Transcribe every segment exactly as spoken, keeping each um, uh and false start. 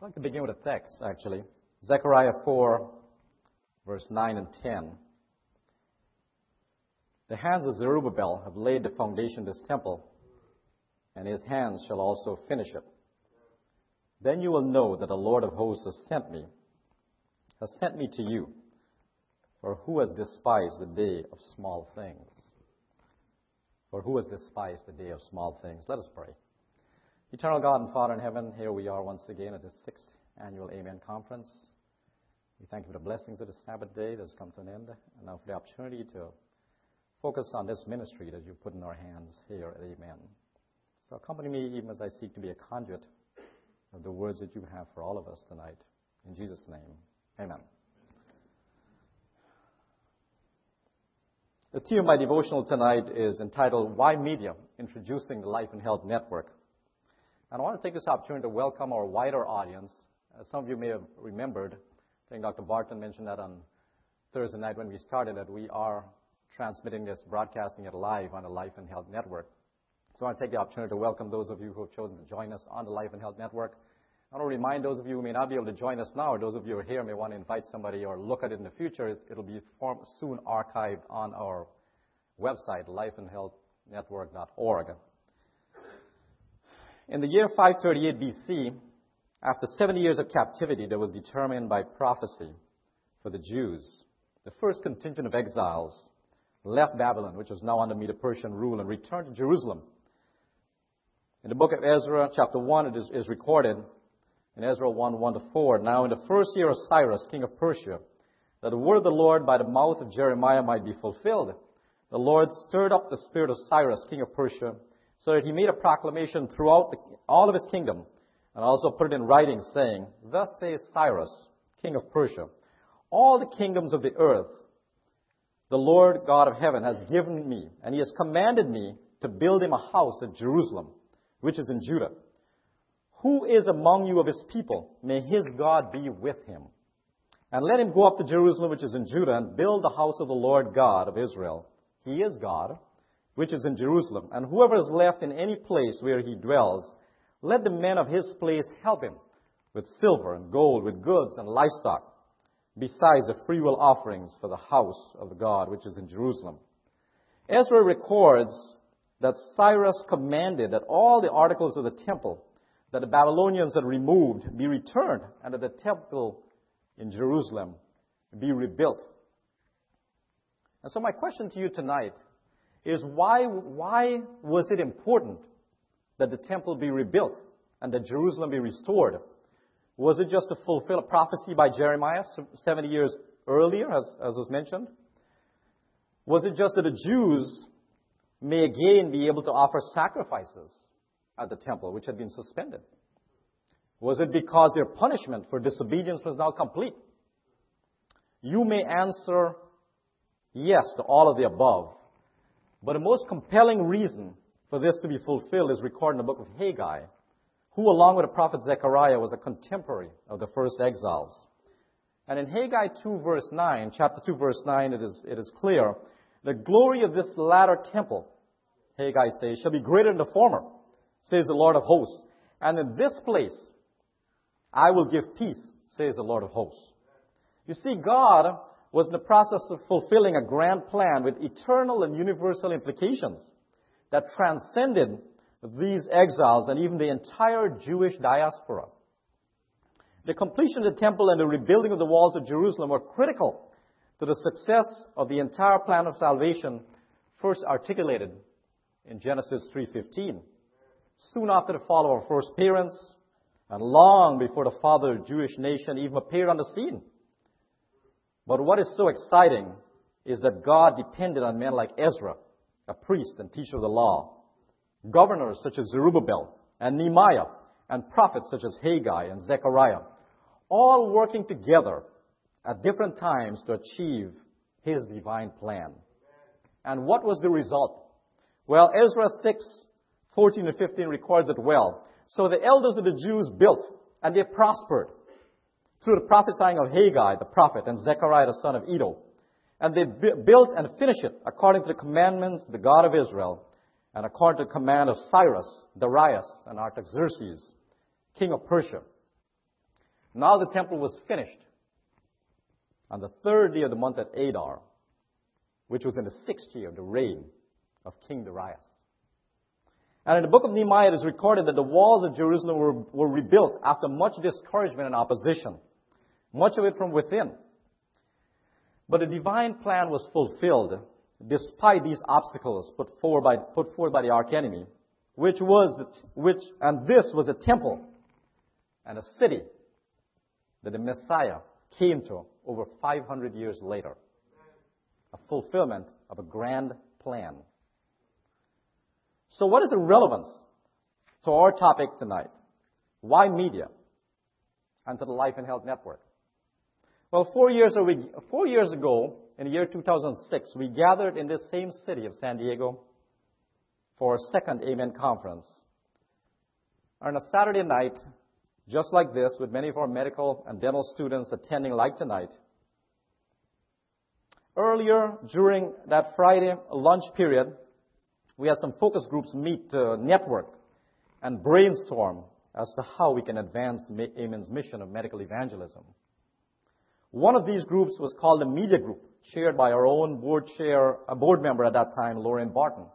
I'd like to begin with a text, actually. Zechariah four, verse nine and ten. The hands of Zerubbabel have laid the foundation of this temple, and his hands shall also finish it. Then you will know that the Lord of hosts has sent me, has sent me to you. For who has despised the day of small things? For who has despised the day of small things? Let us pray. Eternal God and Father in heaven, here we are once again at the sixth annual Amen Conference. We thank you for the blessings of the Sabbath day that has come to an end, and now for the opportunity to focus on this ministry that you put in our hands here at Amen. So accompany me even as I seek to be a conduit of the words that you have for all of us tonight. In Jesus' name, amen. The theme of my devotional tonight is entitled, Why Media? Introducing the Life and Health Network. And I want to take this opportunity to welcome our wider audience. As some of you may have remembered, I think Doctor Barton mentioned that on Thursday night when we started, that we are transmitting this, broadcasting it live on the Life and Health Network. So I want to take the opportunity to welcome those of you who have chosen to join us on the Life and Health Network. I want to remind those of you who may not be able to join us now, or those of you who are here may want to invite somebody or look at it in the future. It'll be soon archived on our website, life and health network dot org. In the year five thirty-eight B C, after seventy years of captivity that was determined by prophecy for the Jews, the first contingent of exiles left Babylon, which was now under Medo-Persian rule, and returned to Jerusalem. In the book of Ezra, chapter one, it is, is recorded in Ezra one, one to four, Now in the first year of Cyrus, king of Persia, that the word of the Lord by the mouth of Jeremiah might be fulfilled, the Lord stirred up the spirit of Cyrus, king of Persia, so that he made a proclamation throughout the, all of his kingdom, and also put it in writing, saying, Thus says Cyrus, king of Persia, all the kingdoms of the earth, the Lord God of heaven has given me, and he has commanded me to build him a house at Jerusalem, which is in Judah. Who is among you of his people? May his God be with him. And let him go up to Jerusalem, which is in Judah, and build the house of the Lord God of Israel. He is God, which is in Jerusalem. And whoever is left in any place where he dwells, let the men of his place help him with silver and gold, with goods and livestock, besides the freewill offerings for the house of the God, which is in Jerusalem. Ezra records that Cyrus commanded that all the articles of the temple that the Babylonians had removed be returned, and that the temple in Jerusalem be rebuilt. And so my question to you tonight is why, why was it important that the temple be rebuilt and that Jerusalem be restored? Was it just to fulfill a prophecy by Jeremiah seventy years earlier, as, as was mentioned? Was it just that the Jews may again be able to offer sacrifices at the temple, which had been suspended? Was it because their punishment for disobedience was now complete? You may answer yes to all of the above. But the most compelling reason for this to be fulfilled is recorded in the book of Haggai, who, along with the prophet Zechariah, was a contemporary of the first exiles. And in Haggai two, verse nine, chapter two, verse nine, it is, it is clear, the glory of this latter temple, Haggai says, shall be greater than the former, says the Lord of hosts. And in this place I will give peace, says the Lord of hosts. You see, God was in the process of fulfilling a grand plan with eternal and universal implications that transcended these exiles and even the entire Jewish diaspora. The completion of the temple and the rebuilding of the walls of Jerusalem were critical to the success of the entire plan of salvation first articulated in Genesis three fifteen. Soon after the fall of our first parents, and long before the father of the Jewish nation even appeared on the scene. But what is so exciting is that God depended on men like Ezra, a priest and teacher of the law, governors such as Zerubbabel and Nehemiah, and prophets such as Haggai and Zechariah, all working together at different times to achieve his divine plan. And what was the result? Well, Ezra six, fourteen and fifteen records it well. So the elders of the Jews built, and they prospered through the prophesying of Haggai, the prophet, and Zechariah, the son of Iddo. And they built and finished it according to the commandments of the God of Israel, and according to the command of Cyrus, Darius, and Artaxerxes, king of Persia. Now the temple was finished on the third day of the month at Adar, which was in the sixth year of the reign of King Darius. And in the book of Nehemiah, it is recorded that the walls of Jerusalem were, were rebuilt after much discouragement and opposition, much of it from within. But the divine plan was fulfilled despite these obstacles put forward by, put forward by the archenemy, which was, the, which, and this was a temple and a city that the Messiah came to over five hundred years later. A fulfillment of a grand plan. So what is the relevance to our topic tonight? Why media? And to the Life and Health Network. Well, four years, four years ago, in the year two thousand six, we gathered in this same city of San Diego for our second Amen conference. On a Saturday night, just like this, with many of our medical and dental students attending like tonight, earlier during that Friday lunch period, we had some focus groups meet to network and brainstorm as to how we can advance Amen's mission of medical evangelism. One of these groups was called the Media Group, chaired by our own board chair, a board member at that time, Lauren Barton.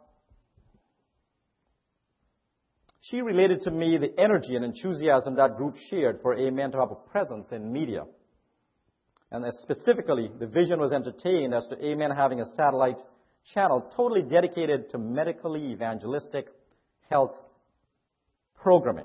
She related to me the energy and enthusiasm that group shared for Amen to have a presence in media. And specifically, the vision was entertained as to Amen having a satellite channel totally dedicated to medically evangelistic health programming.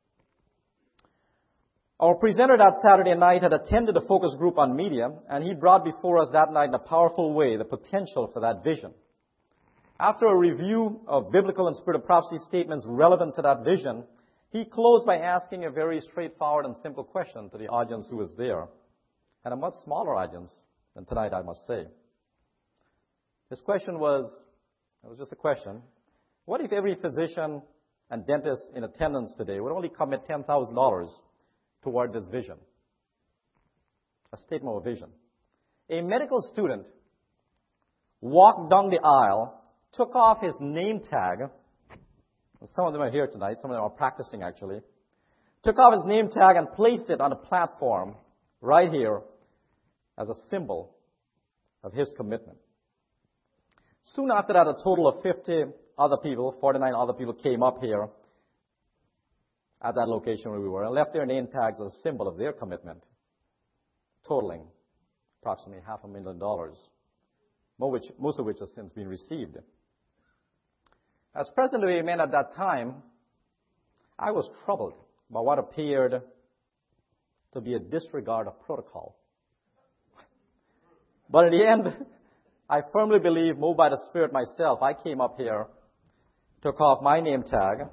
Our presenter that Saturday night had attended a focus group on media, and he brought before us that night in a powerful way the potential for that vision. After a review of biblical and spirit of prophecy statements relevant to that vision, he closed by asking a very straightforward and simple question to the audience who was there, and a much smaller audience than tonight, I must say. His question was, it was just a question, what if every physician and dentist in attendance today would only commit ten thousand dollars toward this vision? A statement of vision. A medical student walked down the aisle, took off his name tag. Some of them are here tonight. Some of them are practicing, actually. Took off his name tag and placed it on a platform right here as a symbol of his commitment. Soon after that, a total of fifty other people, forty-nine other people came up here at that location where we were and left their name tags as a symbol of their commitment, totaling approximately half a million dollars, most of which has since been received. As president of Amen at that time, I was troubled by what appeared to be a disregard of protocol. But in the end, I firmly believe, moved by the Spirit myself, I came up here, took off my name tag,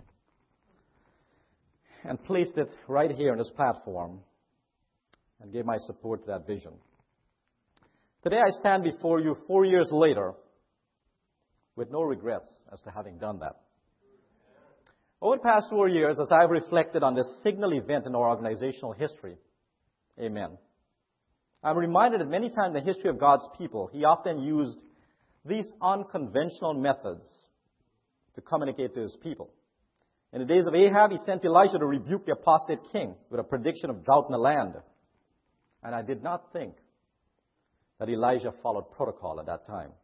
and placed it right here on this platform and gave my support to that vision. Today I stand before you four years later with no regrets as to having done that. Over the past four years, as I've reflected on this signal event in our organizational history, Amen, I'm reminded that many times in the history of God's people, He often used these unconventional methods to communicate to His people. In the days of Ahab, He sent Elijah to rebuke the apostate king with a prediction of drought in the land. And I did not think that Elijah followed protocol at that time.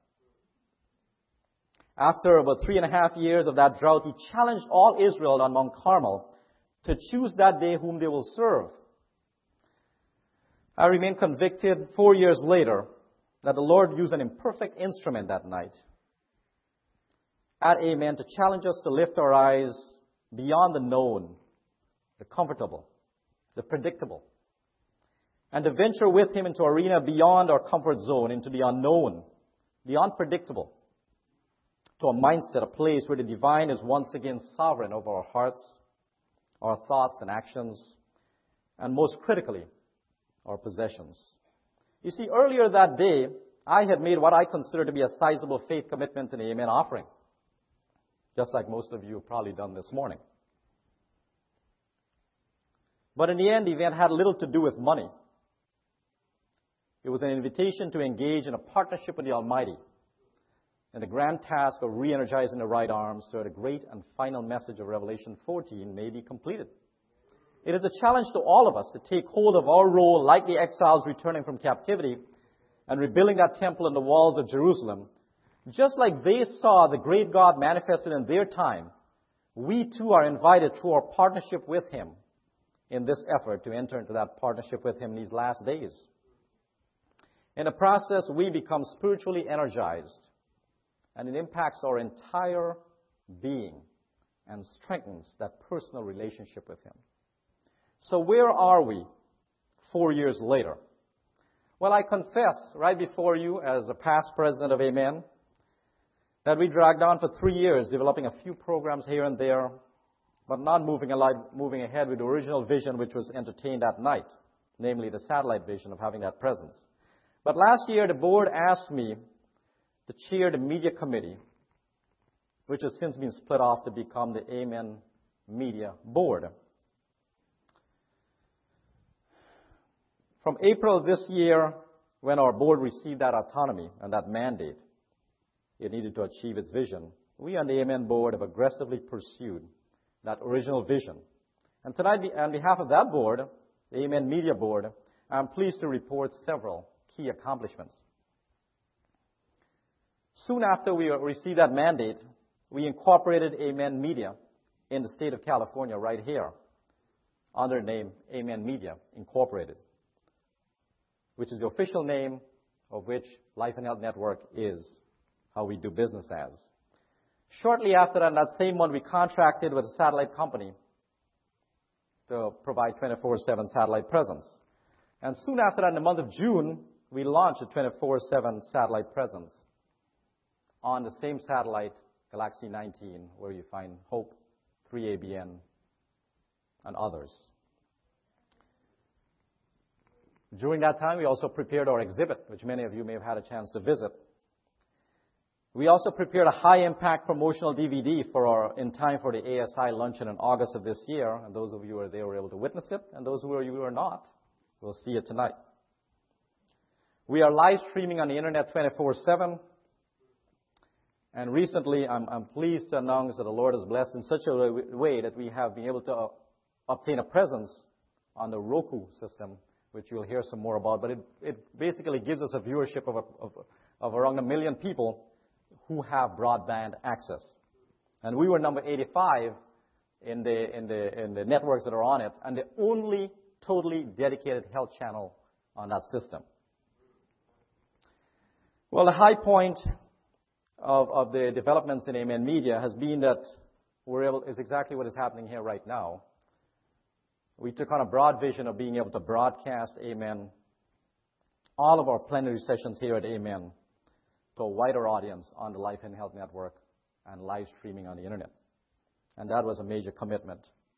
After about three and a half years of that drought, he challenged all Israel on Mount Carmel to choose that day whom they will serve. I remain convicted four years later that the Lord used an imperfect instrument that night at Amen to challenge us to lift our eyes beyond the known, the comfortable, the predictable, and to venture with Him into an arena beyond our comfort zone, into the unknown, the unpredictable, to a mindset, a place where the divine is once again sovereign over our hearts, our thoughts and actions, and most critically, our possessions. You see, earlier that day, I had made what I consider to be a sizable faith commitment in the Amen offering, just like most of you have probably done this morning. But in the end, the event had little to do with money. It was an invitation to engage in a partnership with the Almighty in the grand task of re-energizing the right arm so that the great and final message of Revelation fourteen may be completed. It is a challenge to all of us to take hold of our role like the exiles returning from captivity and rebuilding that temple in the walls of Jerusalem. Just like they saw the great God manifested in their time, we too are invited through our partnership with Him in this effort to enter into that partnership with Him in these last days. In the process, we become spiritually energized, and it impacts our entire being and strengthens that personal relationship with Him. So where are we four years later? Well, I confess right before you as a past president of Amen that we dragged on for three years developing a few programs here and there, but not moving, alive, moving ahead with the original vision which was entertained that night, namely the satellite vision of having that presence. But last year the board asked me to chair the media committee, which has since been split off to become the Amen Media Board. From April of this year, when our board received that autonomy and that mandate, it needed to achieve its vision, we on the Amen board have aggressively pursued that original vision. And tonight, on behalf of that board, the Amen Media Board, I'm pleased to report several key accomplishments. Soon after we received that mandate, we incorporated Amen Media in the state of California right here under the name Amen Media Incorporated, which is the official name of which Life and Health Network is, how we do business as. Shortly after that, that same month, we contracted with a satellite company to provide twenty-four seven satellite presence. And soon after that, in the month of June, we launched a twenty-four seven satellite presence on the same satellite, Galaxy nineteen, where you find Hope, three A B N, and others. During that time, we also prepared our exhibit, which many of you may have had a chance to visit. We also prepared a high-impact promotional D V D for our, in time for the A S I luncheon in August of this year. And those of you who were there were able to witness it, and those who you were not, will see it tonight. We are live streaming on the internet twenty-four seven. And recently, I'm, I'm pleased to announce that the Lord has blessed in such a way that we have been able to uh, obtain a presence on the Roku system, which you'll hear some more about. But it, it basically gives us a viewership of, a, of, of around a million people who have broadband access. And we were number eighty-five in the, in the, in the networks that are on it, and the only totally dedicated health channel on that system. Well, the high point of, of the developments in Amen Media has been that we're able, is exactly what is happening here right now. We took on a broad vision of being able to broadcast Amen, all of our plenary sessions here at Amen, to a wider audience on the Life and Health Network and live streaming on the internet. And that was a major commitment.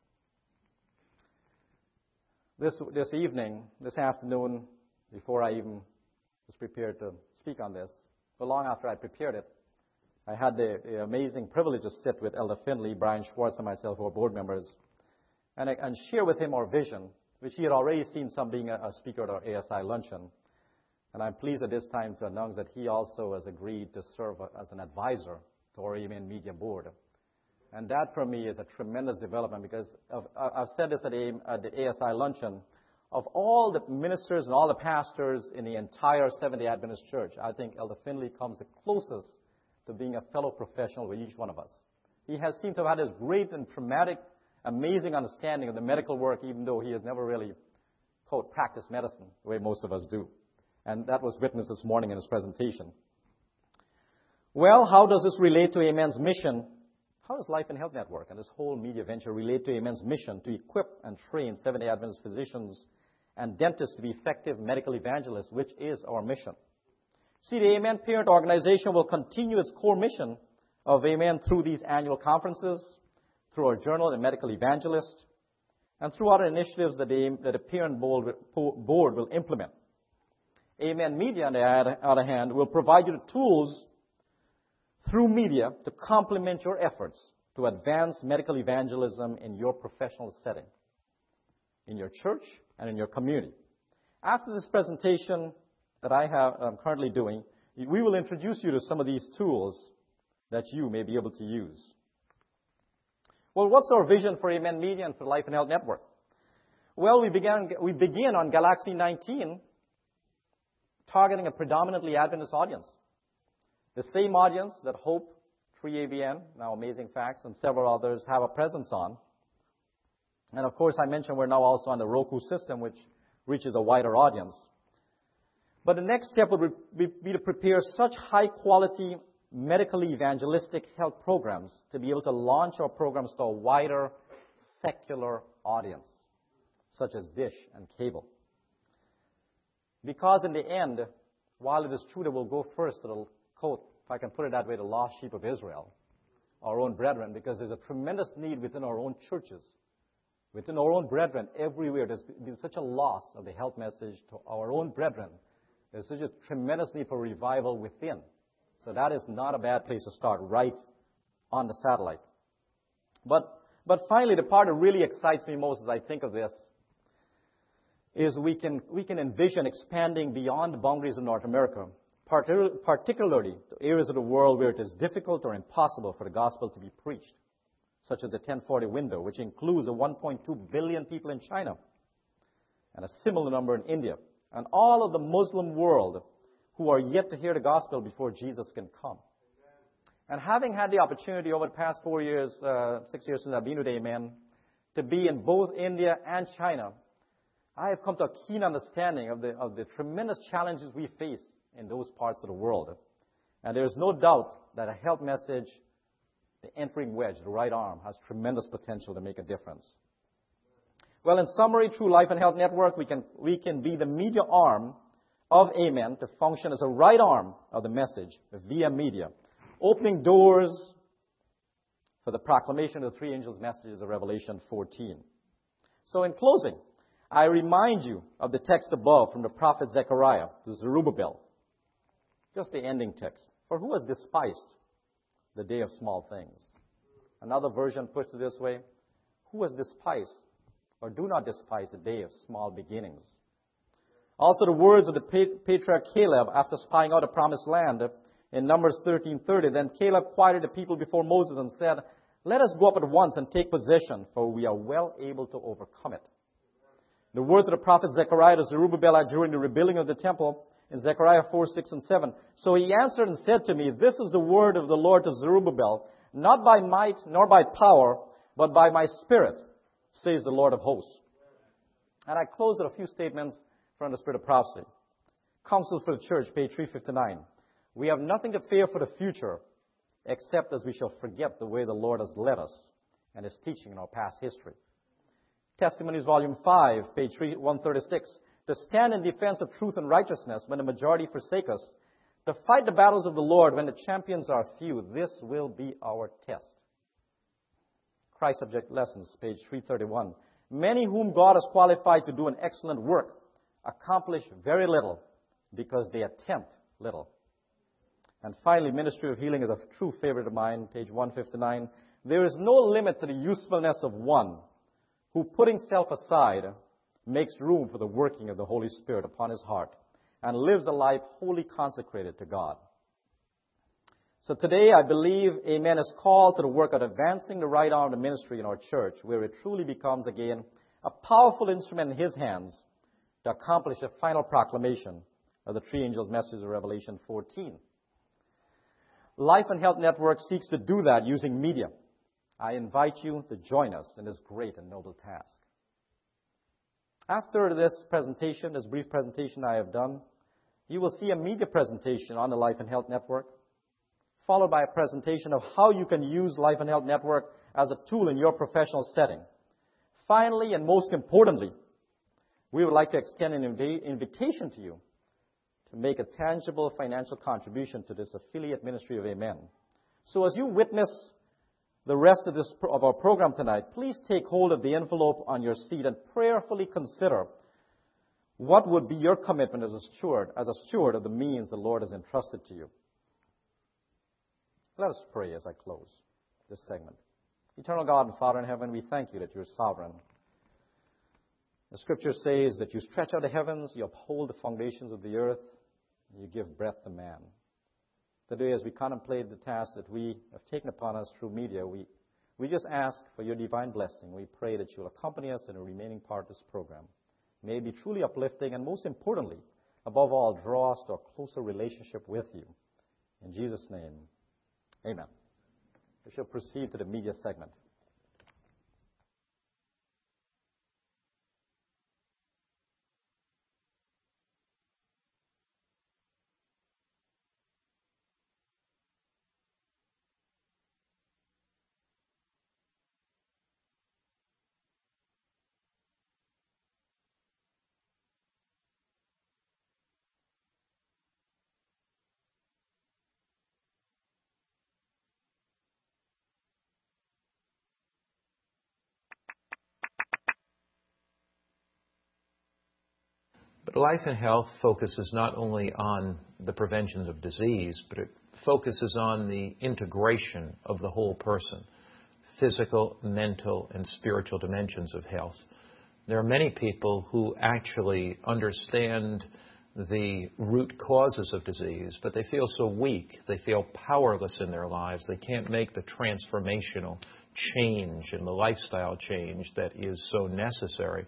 This, this evening, this afternoon, before I even was prepared to speak on this, but long after I prepared it, I had the, the amazing privilege to sit with Elder Finley, Brian Schwartz, and myself, who are board members, and, and share with him our vision, which he had already seen some being a, a speaker at our A S I luncheon. And I'm pleased at this time to announce that he also has agreed to serve as an advisor to our Amen Media Board. And that for me is a tremendous development because of, I've said this at, a, at the A S I luncheon, of all the ministers and all the pastors in the entire Seventh-day Adventist Church, I think Elder Finley comes the closest to being a fellow professional with each one of us. He has seemed to have had this great and traumatic, amazing understanding of the medical work, even though he has never really, quote, practiced medicine the way most of us do. And that was witnessed this morning in his presentation. Well, how does this relate to Amen's mission? How does Life and Health Network and this whole media venture relate to Amen's mission to equip and train Seventh-day Adventist physicians and dentists to be effective medical evangelists, which is our mission? See, the Amen Parent Organization will continue its core mission of Amen through these annual conferences, through our journal, The Medical Evangelist, and through other initiatives that the, that the Parent Board will implement. Amen Media, on the other hand, will provide you the tools through media to complement your efforts to advance medical evangelism in your professional setting, in your church and in your community. After this presentation that I have, I'm currently doing, we will introduce you to some of these tools that you may be able to use. Well, what's our vision for Amen Media and for Life and Health Network? Well, we began, we begin on Galaxy nineteen, targeting a predominantly Adventist audience. The same audience that Hope, three A B N, now Amazing Facts, and several others have a presence on. And of course, I mentioned we're now also on the Roku system, which reaches a wider audience. But the next step would be to prepare such high-quality, medically evangelistic health programs to be able to launch our programs to a wider secular audience, such as Dish and cable. Because in the end, while it is true that we'll go first to the quote, if I can put it that way, the lost sheep of Israel, our own brethren, because there's a tremendous need within our own churches, within our own brethren everywhere. There's been such a loss of the health message to our own brethren. There's such a tremendous need for revival within. So that is not a bad place to start, right on the satellite. But, but finally, the part that really excites me most as I think of this is we can, we can envision expanding beyond the boundaries of North America, particularly to areas of the world where it is difficult or impossible for the gospel to be preached, such as the ten forty window, which includes the one point two billion people in China and a similar number in India, and all of the Muslim world who are yet to hear the gospel before Jesus can come. And having had the opportunity over the past four years, uh, six years since I've been with Amen, to be in both India and China, I have come to a keen understanding of the, of the tremendous challenges we face in those parts of the world. And there is no doubt that a health message, the entering wedge, the right arm, has tremendous potential to make a difference. Well, in summary, through Life and Health Network, we can, we can be the media arm of Amen to function as a right arm of the message via media, opening doors for the proclamation of the three angels' messages of Revelation fourteen. So in closing, I remind you of the text above from the prophet Zechariah to Zerubbabel. Just the ending text. For who has despised the day of small things? Another version puts it this way. Who has despised or do not despise the day of small beginnings? Also the words of the patriarch Caleb after spying out the promised land in Numbers thirteen thirty. Then Caleb quieted the people before Moses and said, let us go up at once and take possession, for we are well able to overcome it. The words of the prophet Zechariah to Zerubbabel during the rebuilding of the temple in Zechariah four, six, and seven. So he answered and said to me, this is the word of the Lord to Zerubbabel, not by might nor by power, but by my spirit, says the Lord of hosts. And I close with a few statements from the Spirit of Prophecy. Counsel for the Church, page three fifty-nine. We have nothing to fear for the future, except as we shall forget the way the Lord has led us and His teaching in our past history. Testimonies, volume five, page one thirty-six. To stand in defense of truth and righteousness when the majority forsake us. To fight the battles of the Lord when the champions are few. This will be our test. Christ Subject Lessons, page three thirty-one. Many whom God has qualified to do an excellent work accomplish very little because they attempt little. And finally, Ministry of Healing is a true favorite of mine, page one fifty-nine. There is no limit to the usefulness of one who, putting self aside, makes room for the working of the Holy Spirit upon his heart and lives a life wholly consecrated to God. So today, I believe Amen is called to the work of advancing the right arm of the ministry in our church, where it truly becomes, again, a powerful instrument in His hands to accomplish a final proclamation of the three angels' message of Revelation fourteen. Life and Health Network seeks to do that using media. I invite you to join us in this great and noble task. After this presentation, this brief presentation I have done, you will see a media presentation on the Life and Health Network, followed by a presentation of how you can use Life and Health Network as a tool in your professional setting. Finally, and most importantly, we would like to extend an inv- invitation to you to make a tangible financial contribution to this affiliate ministry of Amen. So as you witness the rest of this of our program tonight, please take hold of the envelope on your seat and prayerfully consider what would be your commitment as a steward, as a steward of the means the Lord has entrusted to you. Let us pray as I close this segment. Eternal God and Father in heaven, we thank you that you're sovereign. The Scripture says that you stretch out the heavens, you uphold the foundations of the earth, and you give breath to man. Today, as we contemplate the task that we have taken upon us through media, we, We just ask for your divine blessing. We pray that you will accompany us in the remaining part of this program. May it be truly uplifting, and most importantly, above all, draw us to a closer relationship with you. In Jesus' name, amen. We shall proceed to the media segment. But Life and Health focuses not only on the prevention of disease, but it focuses on the integration of the whole person, physical, mental, and spiritual dimensions of health. There are many people who actually understand the root causes of disease, but they feel so weak, they feel powerless in their lives, they can't make the transformational change and the lifestyle change that is so necessary.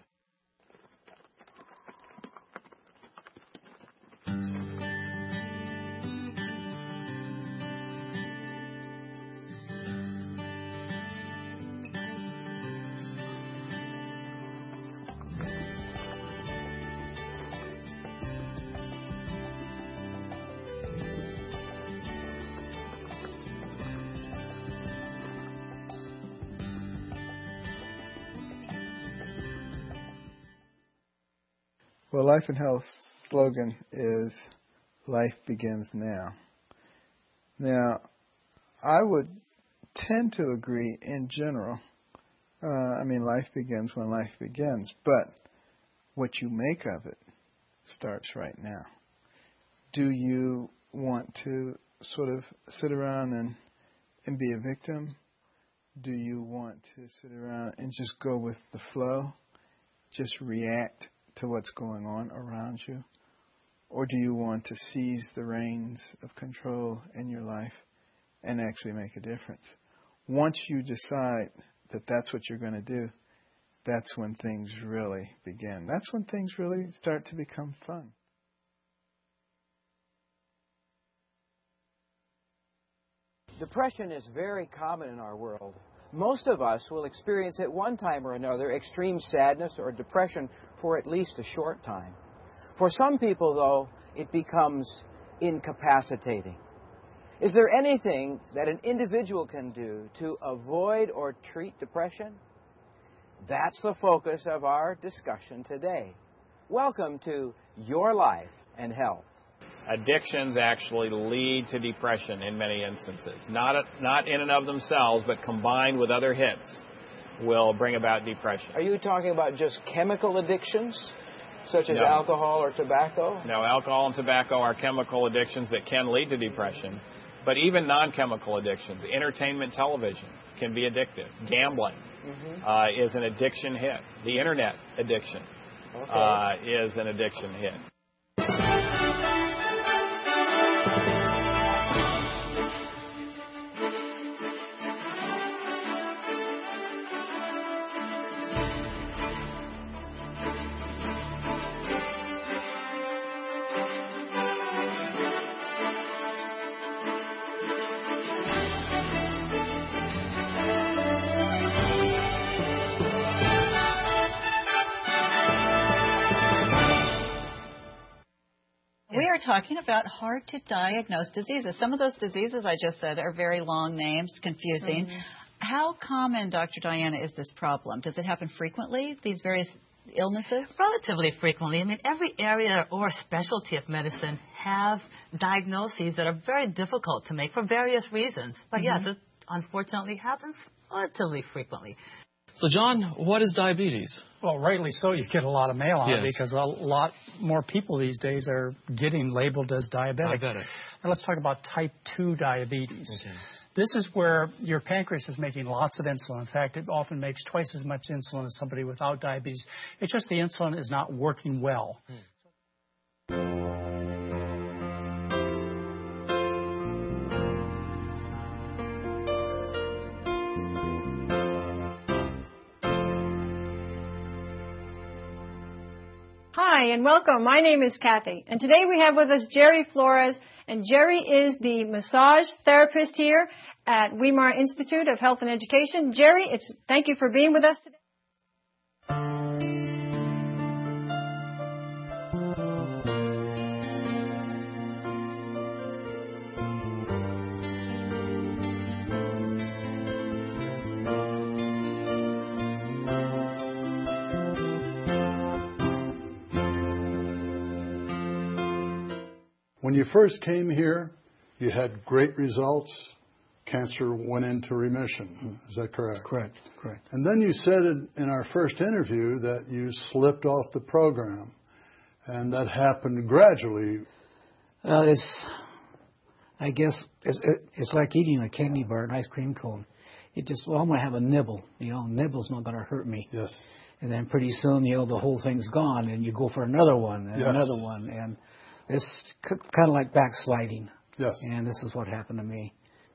Well, Life and Health slogan is Life Begins Now. Now, I would tend to agree in general. Uh, I mean, life begins when life begins, but what you make of it starts right now. Do you want to sort of sit around and, and be a victim? Do you want to sit around and just go with the flow, just react to what's going on around you? Or do you want to seize the reins of control in your life and actually make a difference? Once you decide that that's what you're going to do, that's when things really begin. That's when things really start to become fun. Depression is very common in our world. Most of us will experience at one time or another extreme sadness or depression for at least a short time. For some people, though, it becomes incapacitating. Is there anything that an individual can do to avoid or treat depression? That's the focus of our discussion today. Welcome to Your Life and Health. Addictions actually lead to depression in many instances. Not, not in and of themselves, but combined with other hits will bring about depression. Are you talking about just chemical addictions, such as No. alcohol or tobacco? No, alcohol and tobacco are chemical addictions that can lead to depression. But even non-chemical addictions, entertainment television can be addictive. Gambling mm-hmm. uh, is an addiction hit. The internet addiction okay. uh, is an addiction hit. Talking about hard to diagnose diseases. Some of those diseases I just said are very long names, confusing. Mm-hmm. How common, Doctor Diana, is this problem? Does it happen frequently, these various illnesses? Relatively frequently. I mean, every area or specialty of medicine have diagnoses that are very difficult to make for various reasons. But mm-hmm. yes, it unfortunately happens relatively frequently. So, John, what is diabetes? Well, rightly so. You get a lot of mail on yes. it because a lot more people these days are getting labeled as diabetic. Diabetic. Now, let's talk about type two diabetes. Okay. This is where your pancreas is making lots of insulin. In fact, it often makes twice as much insulin as somebody without diabetes. It's just the insulin is not working well. Hmm. Hi, and welcome. My name is Kathy, and today we have with us Jerry Flores, and Jerry is the massage therapist here at Weimar Institute of Health and Education. Jerry, it's thank you for being with us today. When you first came here, you had great results. Cancer went into remission. Is that correct? Correct, correct. And then you said in, in our first interview that you slipped off the program, and that happened gradually. Uh, it's, I guess, it's, it's like eating a candy bar, an ice cream cone. It just, well, I'm going to have a nibble. You know, nibble's not going to hurt me. Yes. And then pretty soon, you know, the whole thing's gone, and you go for another one and yes. another one, and it's kind of like backsliding. Yes. And this is what happened to me.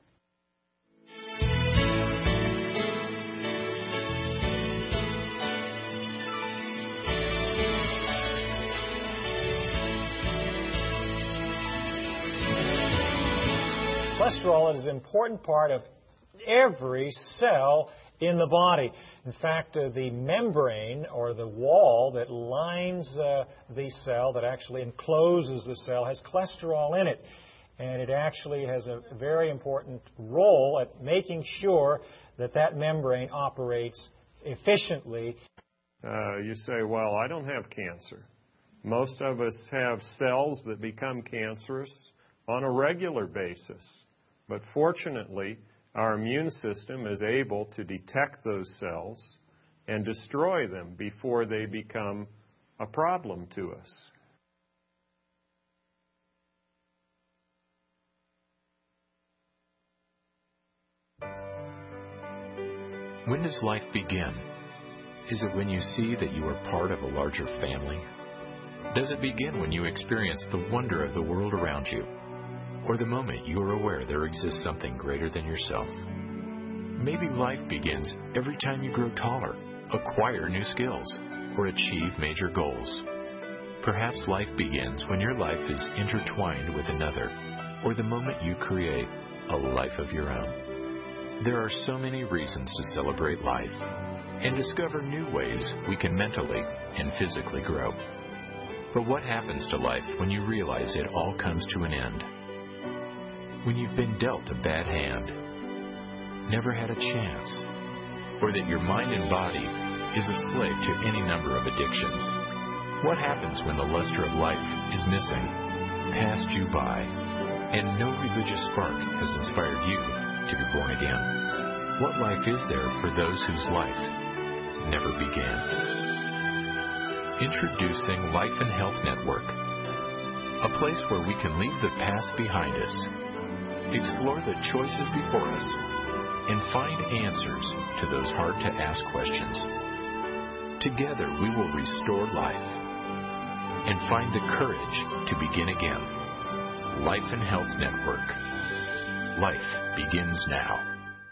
Cholesterol is an important part of every cell in the body. In fact, uh, the membrane or the wall that lines uh, the cell, that actually encloses the cell, has cholesterol in it. And it actually has a very important role at making sure that that membrane operates efficiently. Uh, you say, well, I don't have cancer. Most of us have cells that become cancerous on a regular basis. But fortunately, our immune system is able to detect those cells and destroy them before they become a problem to us. When does life begin? Is it when you see that you are part of a larger family? Does it begin when you experience the wonder of the world around you? Or the moment you are aware there exists something greater than yourself? Maybe life begins every time you grow taller, acquire new skills, or achieve major goals. Perhaps life begins when your life is intertwined with another, or the moment you create a life of your own. There are so many reasons to celebrate life and discover new ways we can mentally and physically grow. But what happens to life when you realize it all comes to an end? When you've been dealt a bad hand, never had a chance, or that your mind and body is a slave to any number of addictions? What happens when the luster of life is missing, passed you by, and no religious spark has inspired you to be born again? What life is there for those whose life never began? Introducing Life and Health Network, a place where we can leave the past behind us, explore the choices before us, and find answers to those hard-to-ask questions. Together we will restore life and find the courage to begin again. Life and Health Network. Life begins now.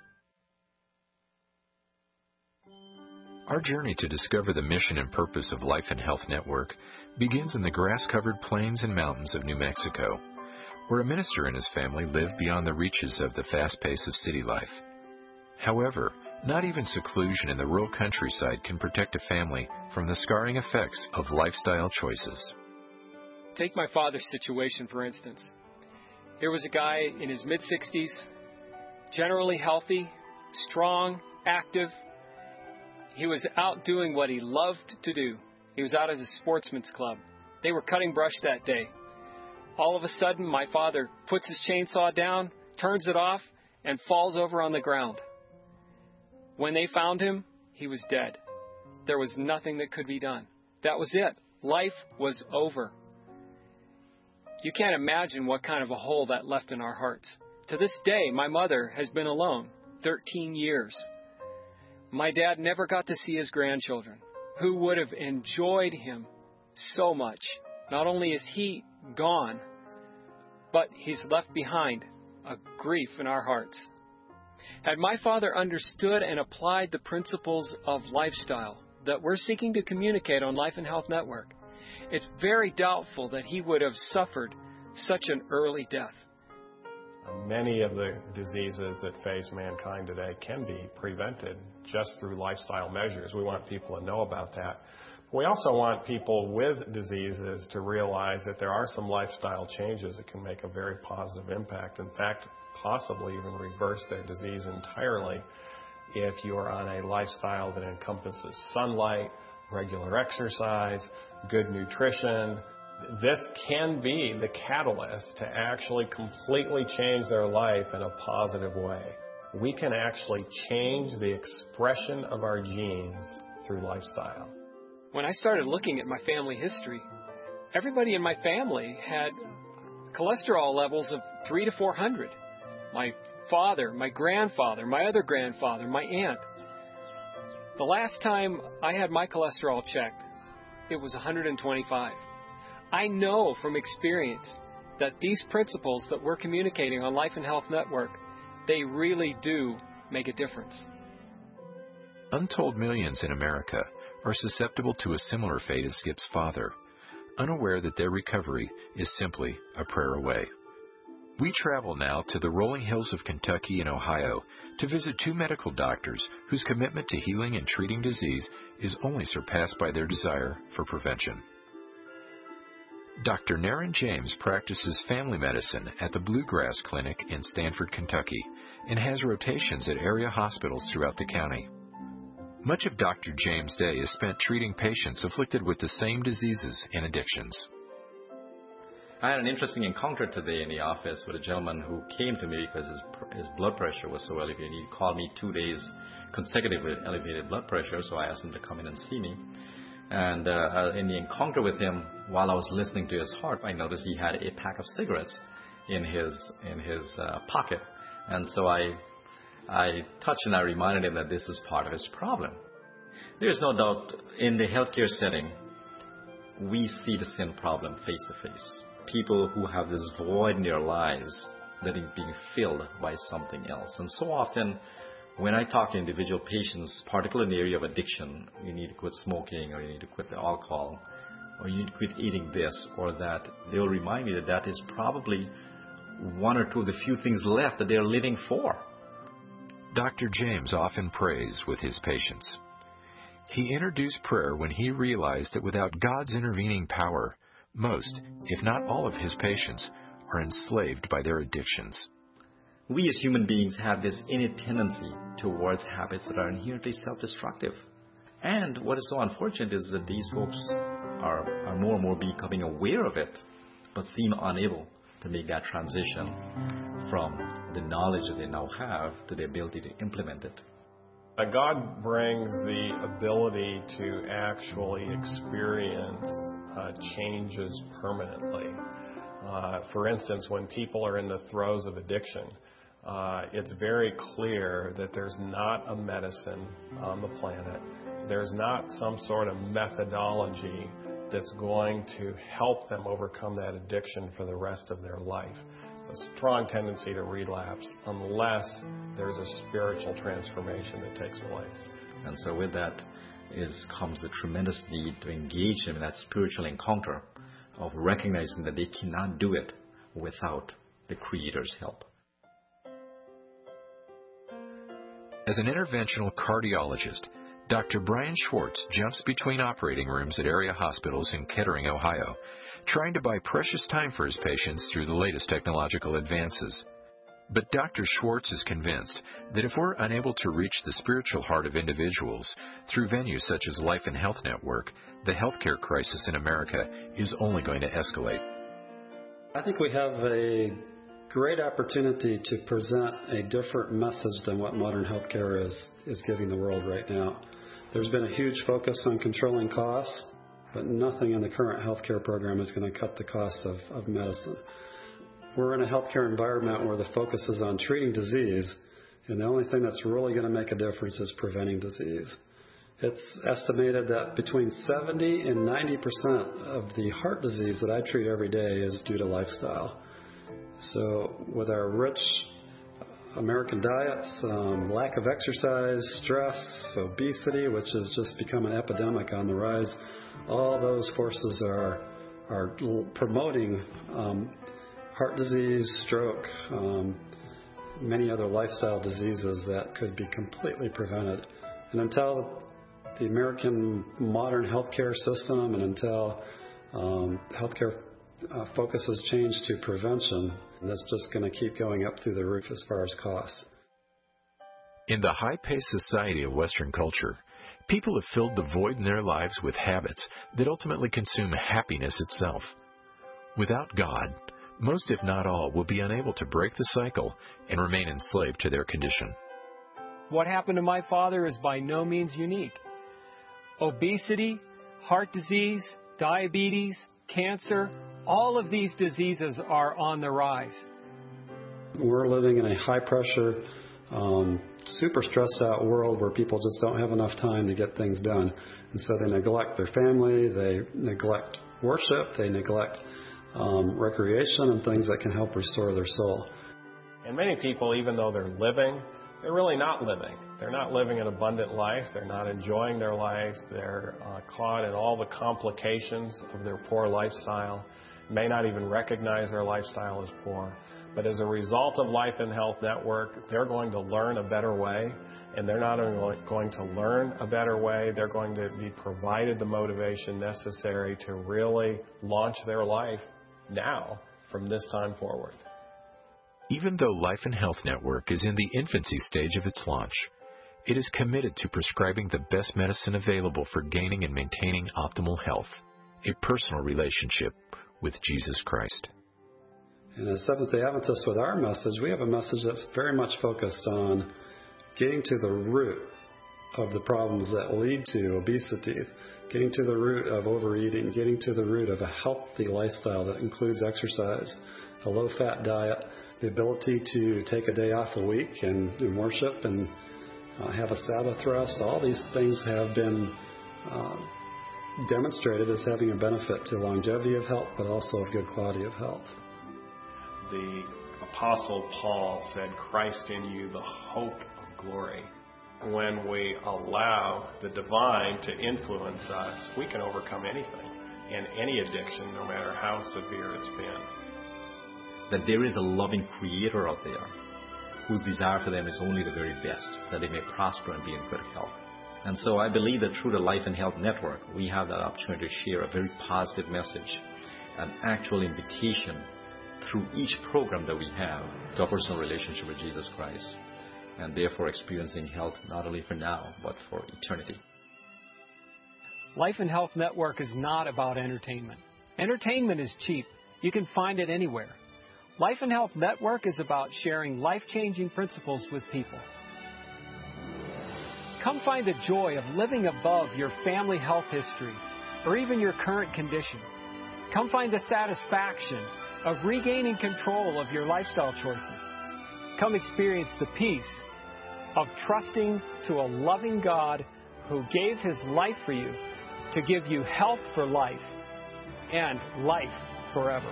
Our journey to discover the mission and purpose of Life and Health Network begins in the grass-covered plains and mountains of New Mexico, where a minister and his family live beyond the reaches of the fast pace of city life. However, not even seclusion in the rural countryside can protect a family from the scarring effects of lifestyle choices. Take my father's situation, for instance. Here was a guy in his mid-sixties, generally healthy, strong, active. He was out doing what he loved to do. He was out at a sportsman's club. They were cutting brush that day. All of a sudden, my father puts his chainsaw down, turns it off, and falls over on the ground. When they found him, he was dead. There was nothing that could be done. That was it. Life was over. You can't imagine what kind of a hole that left in our hearts. To this day, my mother has been alone thirteen years. My dad never got to see his grandchildren, who would have enjoyed him so much. Not only is he gone, but he's left behind a grief in our hearts. Had my father understood and applied the principles of lifestyle that we're seeking to communicate on Life and Health Network, it's very doubtful that he would have suffered such an early death. Many of the diseases that face mankind today can be prevented just through lifestyle measures. We want people to know about that. We also want people with diseases to realize that there are some lifestyle changes that can make a very positive impact. In fact, possibly even reverse their disease entirely if you are on a lifestyle that encompasses sunlight, regular exercise, good nutrition. This can be the catalyst to actually completely change their life in a positive way. We can actually change the expression of our genes through lifestyle. When I started looking at my family history, everybody in my family had cholesterol levels of three to four hundred. My father, my grandfather, my other grandfather, my aunt. The last time I had my cholesterol checked, it was one hundred twenty-five. I know from experience that these principles that we're communicating on Life and Health Network, they really do make a difference. Untold millions in America are susceptible to a similar fate as Skip's father, unaware that their recovery is simply a prayer away. We travel now to the rolling hills of Kentucky and Ohio to visit two medical doctors whose commitment to healing and treating disease is only surpassed by their desire for prevention. Doctor Naren James practices family medicine at the Bluegrass Clinic in Stanford, Kentucky, and has rotations at area hospitals throughout the county. Much of Doctor James' day is spent treating patients afflicted with the same diseases and addictions. I had an interesting encounter today in the office with a gentleman who came to me because his, his blood pressure was so elevated. He called me two days consecutively with elevated blood pressure, so I asked him to come in and see me. And uh, in the encounter with him, while I was listening to his heart, I noticed he had a pack of cigarettes in his in his uh, pocket. And so I I touched and I reminded him that this is part of his problem. There's no doubt in the healthcare setting, we see the sin problem face to face. People who have this void in their lives that is being filled by something else. And so often, when I talk to individual patients, particularly in the area of addiction, you need to quit smoking, or you need to quit the alcohol, or you need to quit eating this or that, they'll remind me that that is probably one or two of the few things left that they're living for. Doctor James often prays with his patients. He introduced prayer when he realized that without God's intervening power, most, if not all of his patients, are enslaved by their addictions. We as human beings have this innate tendency towards habits that are inherently self-destructive. And what is so unfortunate is that these folks are, are more and more becoming aware of it, but seem unable to make that transition from the knowledge that they now have to the ability to implement it. Uh, God brings the ability to actually experience uh, changes permanently. Uh, for instance, when people are in the throes of addiction, uh, it's very clear that there's not a medicine on the planet. There's not some sort of methodology that's going to help them overcome that addiction for the rest of their life. It's a strong tendency to relapse unless there's a spiritual transformation that takes place. And so with that is comes the tremendous need to engage them in that spiritual encounter of recognizing that they cannot do it without the Creator's help. As an interventional cardiologist, Doctor Brian Schwartz jumps between operating rooms at area hospitals in Kettering, Ohio, trying to buy precious time for his patients through the latest technological advances. But Doctor Schwartz is convinced that if we're unable to reach the spiritual heart of individuals through venues such as Life and Health Network, the healthcare crisis in America is only going to escalate. I think we have a great opportunity to present a different message than what modern healthcare is, is giving the world right now. There's been a huge focus on controlling costs, but nothing in the current healthcare program is going to cut the cost of, of medicine. We're in a healthcare environment where the focus is on treating disease, and the only thing that's really going to make a difference is preventing disease. It's estimated that between seventy and ninety percent of the heart disease that I treat every day is due to lifestyle. So with our rich American diets, um, lack of exercise, stress, obesity, which has just become an epidemic on the rise, all those forces are are promoting um, heart disease, stroke, um, many other lifestyle diseases that could be completely prevented. And until the American modern healthcare system and until um, healthcare uh, focuses change to prevention, that's just going to keep going up through the roof as far as costs. In the high-paced society of Western culture, people have filled the void in their lives with habits that ultimately consume happiness itself. Without God, most if not all will be unable to break the cycle and remain enslaved to their condition. What happened to my father is by no means unique. Obesity, heart disease, diabetes, cancer, all of these diseases are on the rise. We're living in a high-pressure, um, super stressed-out world where people just don't have enough time to get things done. And so they neglect their family, they neglect worship, they neglect um, recreation and things that can help restore their soul. And many people, even though they're living, they're really not living. They're not living an abundant life. They're not enjoying their lives. They're uh, caught in all the complications of their poor lifestyle, may not even recognize their lifestyle as poor. But as a result of Life and Health Network, they're going to learn a better way. And they're not only going to learn a better way, they're going to be provided the motivation necessary to really launch their life now from this time forward. Even though Life and Health Network is in the infancy stage of its launch, it is committed to prescribing the best medicine available for gaining and maintaining optimal health, a personal relationship with Jesus Christ. And as Seventh-day Adventists with our message, we have a message that's very much focused on getting to the root of the problems that lead to obesity, getting to the root of overeating, getting to the root of a healthy lifestyle that includes exercise, a low-fat diet, the ability to take a day off a week and, and worship and uh, have a Sabbath rest. All these things have been uh, demonstrated as having a benefit to longevity of health, but also of good quality of health. The Apostle Paul said, Christ in you, the hope of glory. When we allow the divine to influence us, we can overcome anything and any addiction, no matter how severe it's been. That there is a loving Creator out there whose desire for them is only the very best, that they may prosper and be in good health. And so I believe that through the Life and Health Network, we have that opportunity to share a very positive message, an actual invitation through each program that we have to a personal relationship with Jesus Christ, and therefore experiencing health not only for now, but for eternity. Life and Health Network is not about entertainment. Entertainment is cheap. You can find it anywhere. Life and Health Network is about sharing life-changing principles with people. Come find the joy of living above your family health history or even your current condition. Come find the satisfaction of regaining control of your lifestyle choices. Come experience the peace of trusting to a loving God who gave His life for you to give you health for life and life forever.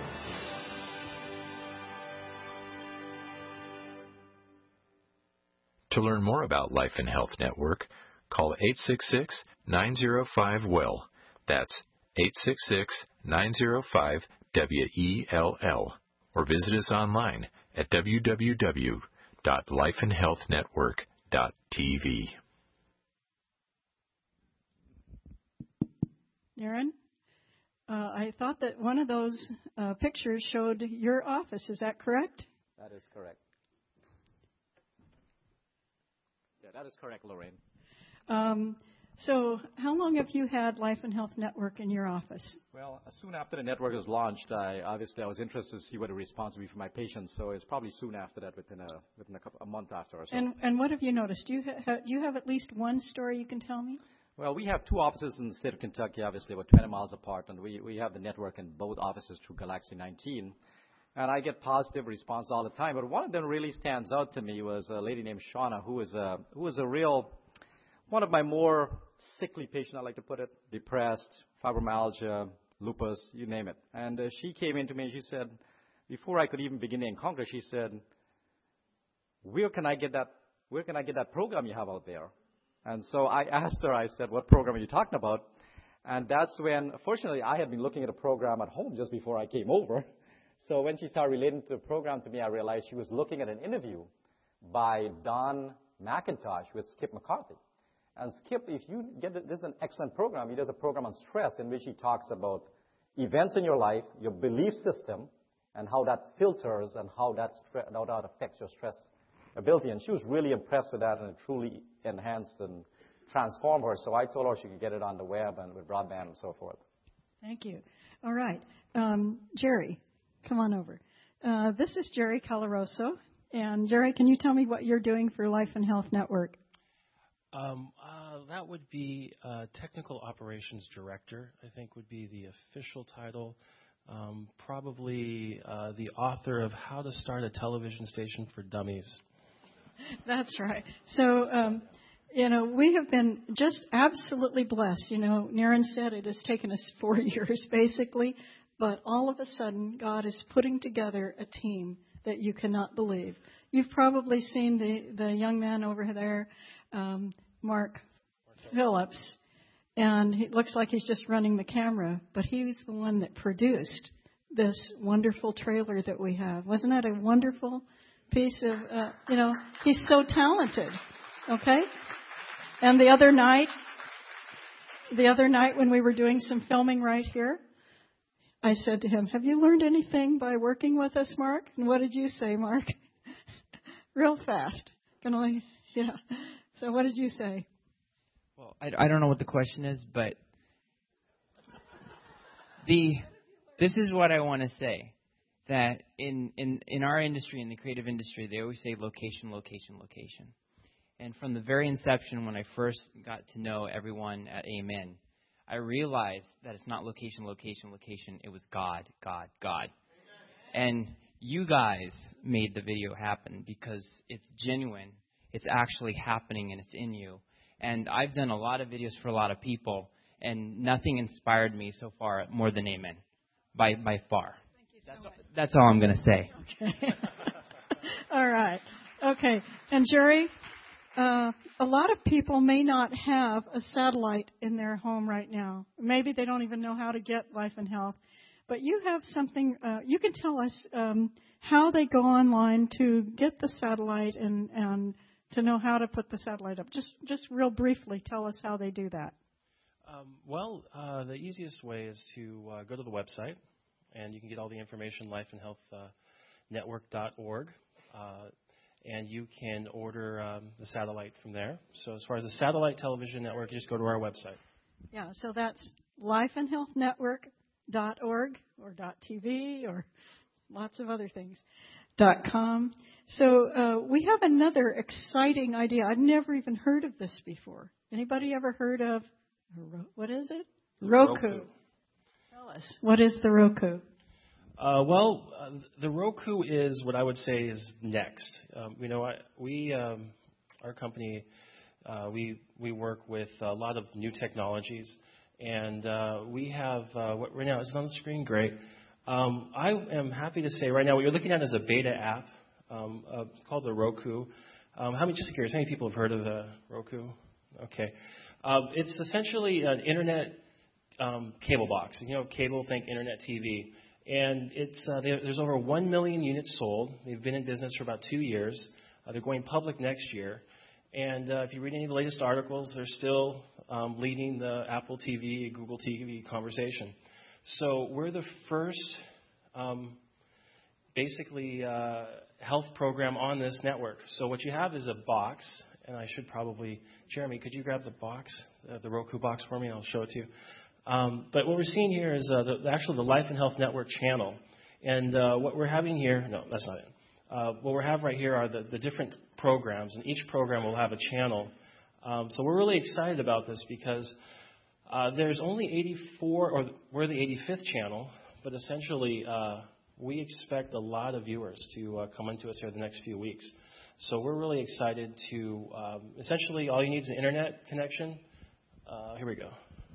To learn more about Life and Health Network, call eight six six, nine zero five, W E L L. That's eight six six, nine zero five, W E L L. Or visit us online at w w w dot life and health network dot t v. Darren, uh, I thought that one of those uh, pictures showed your office. Is that correct? That is correct. Yeah, that is correct, Lorraine. Um, so how long have you had Life and Health Network in your office? Well, soon after the network was launched, I obviously I was interested to see what the response would be from my patients. So it's probably soon after that, within a within a, couple, a month after or so. And and what have you noticed? Do you ha- do you have at least one story you can tell me? Well, we have two offices in the state of Kentucky, obviously, about twenty miles apart, and we, we have the network in both offices through Galaxy nineteen. And I get positive response all the time. But one of them really stands out to me was a lady named Shauna, who is a who is a real one of my more sickly patients, I like to put it, depressed, fibromyalgia, lupus, you name it. And uh, she came in to me and she said, before I could even begin to encounter, she said, "Where can I get that? Where can I get that program you have out there?" And so I asked her, I said, "What program are you talking about?" And that's when, fortunately, I had been looking at a program at home just before I came over. So when she started relating to the program to me, I realized she was looking at an interview by Don McIntosh with Skip McCarthy. And Skip, if you get it, this is an excellent program. He does a program on stress in which he talks about events in your life, your belief system, and how that filters and how that, stre- how that affects your stress ability. And she was really impressed with that, and it truly enhanced and transformed her. So I told her she could get it on the web and with broadband and so forth. Thank you. All right. Um, Jerry, come on over. Uh, this is Jerry Calaroso. And Jerry, can you tell me what you're doing for Life and Health Network? Um, uh, that would be uh, Technical Operations Director, I think would be the official title. Um, probably uh, the author of How to Start a Television Station for Dummies. That's right. So, um, you know, we have been just absolutely blessed. You know, Naren said it has taken us four years, basically. But all of a sudden, God is putting together a team that you cannot believe. You've probably seen the, the young man over there, um, Mark Phillips, and it looks like he's just running the camera, but he was the one that produced this wonderful trailer that we have. Wasn't that a wonderful piece of, uh, you know, he's so talented, okay? And the other night, the other night when we were doing some filming right here, I said to him, have you learned anything by working with us, Mark? And what did you say, Mark? Real fast. Can I, yeah. So what did you say? Well, I, I don't know what the question is, but the this is what I want to say. That in, in, in our industry, in the creative industry, they always say location, location, location. And from the very inception, when I first got to know everyone at Amen, I realized that it's not location, location, location. It was God, God, God. And you guys made the video happen because it's genuine. It's actually happening, and it's in you. And I've done a lot of videos for a lot of people, and nothing inspired me so far more than Amen, by by far. Thank you so that's, much. That's all I'm going to say. Okay. All right. Okay. And Jerry, uh, a lot of people may not have a satellite in their home right now. Maybe they don't even know how to get Life and Health. But you have something, uh, you can tell us um, how they go online to get the satellite and, and to know how to put the satellite up. Just just real briefly, tell us how they do that. Um, well, uh, the easiest way is to uh, go to the website, and you can get all the information, life and health network dot org, uh, and you can order um, the satellite from there. So as far as the satellite television network, you just go to our website. Yeah, so that's life and health network dot org or .tv or lots of other things, .com. So uh, we have another exciting idea. I've never even heard of this before. Anybody ever heard of, what is it? Roku. Roku. Tell us, what is the Roku? Uh, well, uh, the Roku is what I would say is next. Um, you know, I, we, um, our company, uh, we we work with a lot of new technologies. And uh, we have, uh, what, right now, is it on the screen? Great. Um, I am happy to say right now what you're looking at is a beta app um, uh, called the Roku. Um, how many, just curious, how many people have heard of the Roku? Okay. Uh, it's essentially an internet um, cable box. You know, cable, think internet T V. And it's uh, there's over one million units sold. They've been in business for about two years. Uh, they're going public next year. And uh, if you read any of the latest articles, they're still um, leading the Apple T V, Google T V conversation. So we're the first, um, basically, uh, health program on this network. So what you have is a box, and I should probably, Jeremy, could you grab the box, uh, the Roku box for me? I'll show it to you. Um, but what we're seeing here is uh, the, actually the Life and Health Network channel. And uh, what we're having here, no, that's not it. Uh, what we have right here are the, the different programs, and each program will have a channel. Um, so we're really excited about this because uh, there's only eighty-four, or we're the eighty-fifth channel, but essentially uh, we expect a lot of viewers to uh, come into us here the next few weeks. So we're really excited to, um, essentially all you need is an internet connection. Uh, here we go.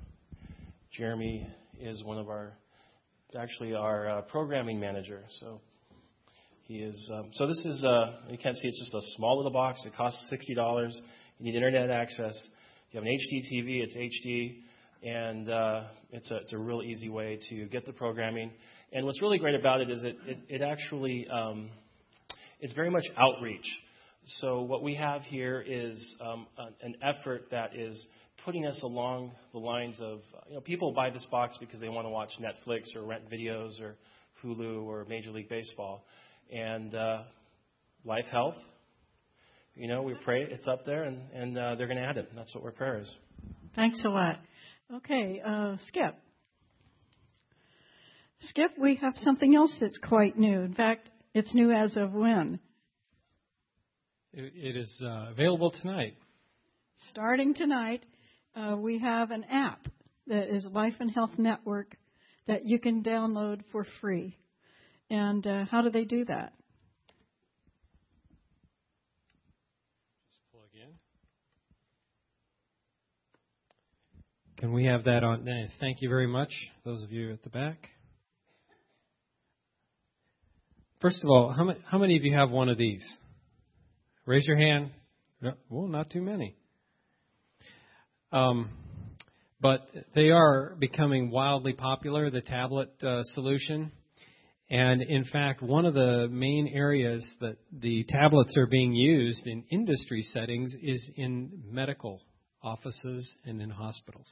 Jeremy is one of our, actually our uh, programming manager. So he is. Um, so this is. Uh, you can't see. It's just a small little box. It costs sixty dollars. You need internet access. If you have an H D T V, it's H D. And uh, it's, a, it's a real easy way to get the programming. And what's really great about it is it, it, it actually, um, it's very much outreach. So what we have here is um, an effort that is putting us along the lines of, you know, people buy this box because they want to watch Netflix or rent videos or Hulu or Major League Baseball. And uh, Life Health, you know, we pray it's up there, and, and uh, they're going to add it. That's what our prayer is. Thanks a lot. Okay, uh, Skip. Skip, we have something else that's quite new. In fact, it's new as of when? It, it is uh, available tonight. Starting tonight, uh, we have an app that is Life and Health Network that you can download for free. And uh, how do they do that? Just plug in. Can we have that on? Thank you very much, those of you at the back. First of all, how many, how many of you have one of these? Raise your hand. No, well, not too many. Um, but they are becoming wildly popular, the tablet uh, solution. And in fact, one of the main areas that the tablets are being used in industry settings is in medical offices and in hospitals.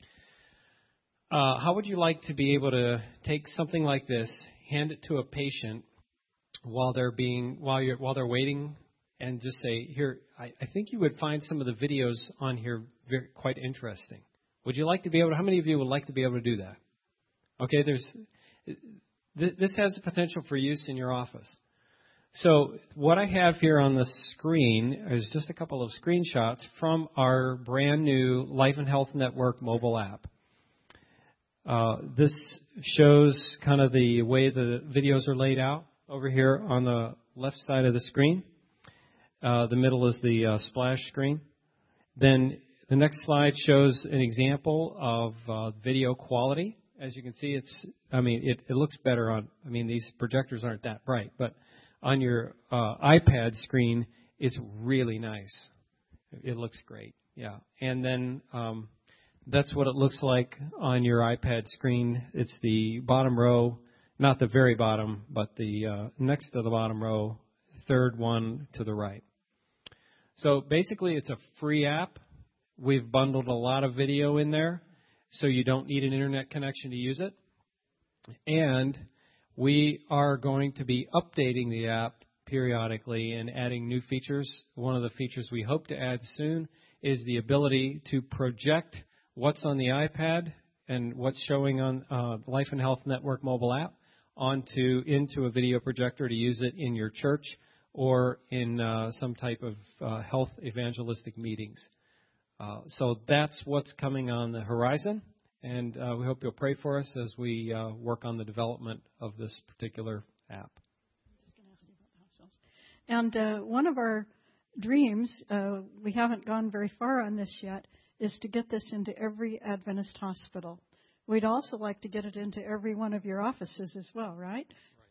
Uh, how would you like to be able to take something like this, hand it to a patient while they're being while you're while they're waiting, and just say, "Here, I, I think you would find some of the videos on here very, quite interesting." Would you like to be able to? How many of you would like to be able to do that? Okay, there's th- this has the potential for use in your office. So what I have here on the screen is just a couple of screenshots from our brand new Life and Health Network mobile app. Uh, this shows kind of the way the videos are laid out over here on the left side of the screen. Uh, the middle is the uh, splash screen. Then the next slide shows an example of uh, video quality. As you can see, it's, I mean, it, it looks better on, I mean, these projectors aren't that bright, but on your uh, iPad screen, it's really nice. It looks great, yeah. And then um, that's what it looks like on your iPad screen. It's the bottom row, not the very bottom, but the uh, next to the bottom row, third one to the right. So basically, it's a free app. We've bundled a lot of video in there, so you don't need an internet connection to use it. And we are going to be updating the app periodically and adding new features. One of the features we hope to add soon is the ability to project what's on the iPad and what's showing on uh, Life and Health Network mobile app onto into a video projector to use it in your church or in uh, some type of uh, health evangelistic meetings. Uh, so that's what's coming on the horizon, and uh, we hope you'll pray for us as we uh, work on the development of this particular app. And uh, one of our dreams, uh, we haven't gone very far on this yet, is to get this into every Adventist hospital. We'd also like to get it into every one of your offices as well, right?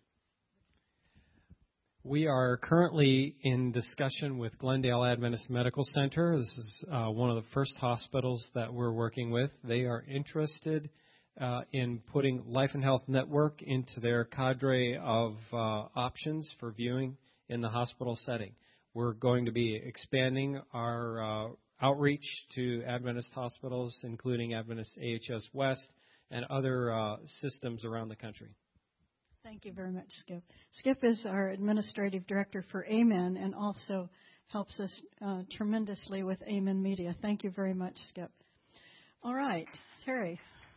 We are currently in discussion with Glendale Adventist Medical Center. This is uh, one of the first hospitals that we're working with. They are interested uh, in putting Life and Health Network into their cadre of uh, options for viewing in the hospital setting. We're going to be expanding our uh, outreach to Adventist hospitals, including Adventist A H S West and other uh, systems around the country. Thank you very much, Skip. Skip is our administrative director for Amen and also helps us uh, tremendously with Amen Media. Thank you very much, Skip. All right, Terry.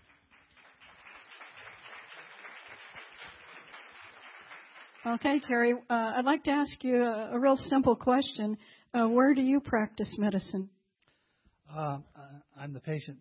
Okay, Terry, uh, I'd like to ask you a, a real simple question. Uh, where do you practice medicine? Uh, I'm the patient.